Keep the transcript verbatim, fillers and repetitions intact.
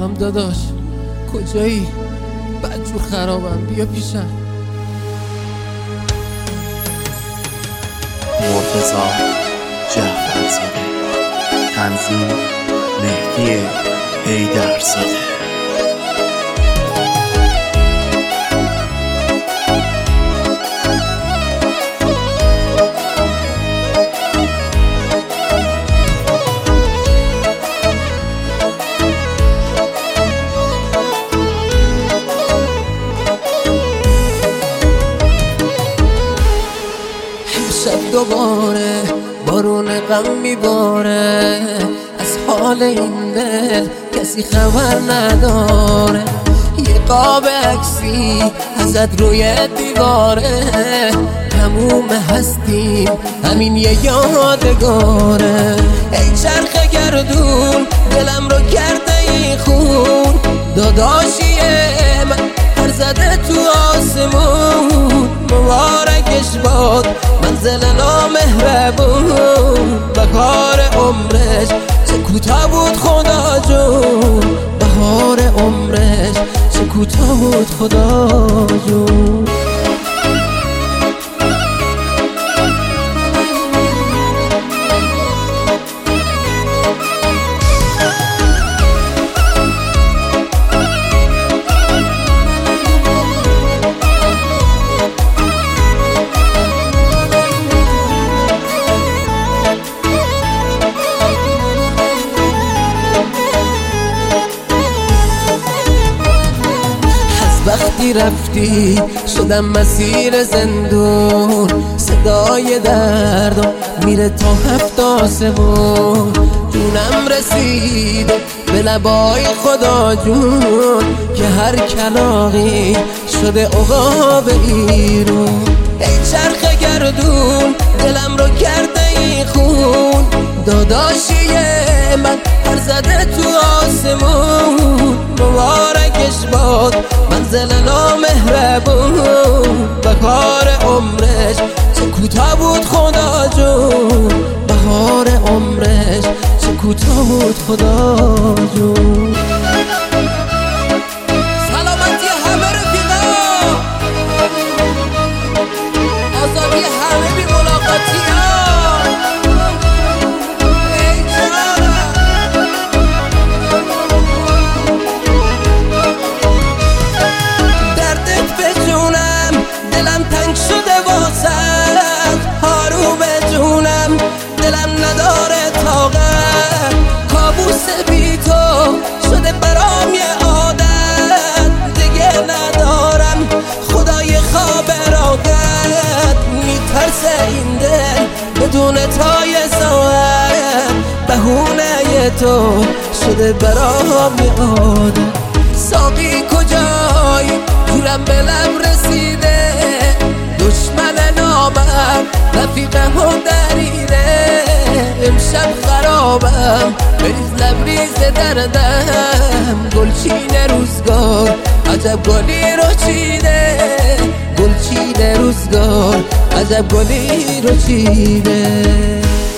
سلام داداش، کجایی؟ بدجور خرابم، بیا پیشم. مرتضی جعفرزاده، تنظیم مهدی حیدرزاده. شب دوباره بارون غم میباره، از حال این دل کسی خبر نداره. یه قاب عکسی ازت روی دیواره، تموم هستیم همین یه یادگاره. ای چرخ گردون دلم رو کرده این خون، داداشیه من پر زده تو آسمون. مبارکش باد منزل نامهربون، بهار عمرش چه کوتاه بود خدا جون. بهار عمرش چه کوتاه بود خدا جون. وقتی رفتی شدم مسیر زندون، صدای دردم میره تا هفت آسمون. جونم رسیده به لبای خدا جون، که هر کلاغی شده عقاب ایرون. ای چرخ گردون دلم رو کرده این خون، داداشیه من پر زده تو آسمون. مبارکش باد منزل نامهربون، بهار عمرش چه کوتاه بود خدا جون. بهار عمرش چه کوتاه بود خدا جون. سلامتی همه رفیقا، آزادی همه بی ملاقاتی ها. دلم تنگ شده واسد، هارو به جونم دلم نداره طاقت. کابوس بی تو شده برام یه عادت، دیگه ندارم خدای خواب راحت. میترسه این دل بدون تای ساعت، بهونه تو شده برام یه عادت. ساقی کجایی؟ جورم به لب رسیده، دشمن نامم رفیقم و دریده. امشب خرابم بریز لبریز دردم، گلچین روزگار عجب گلی رو چیده. گلچین روزگار عجب گلی رو چیده.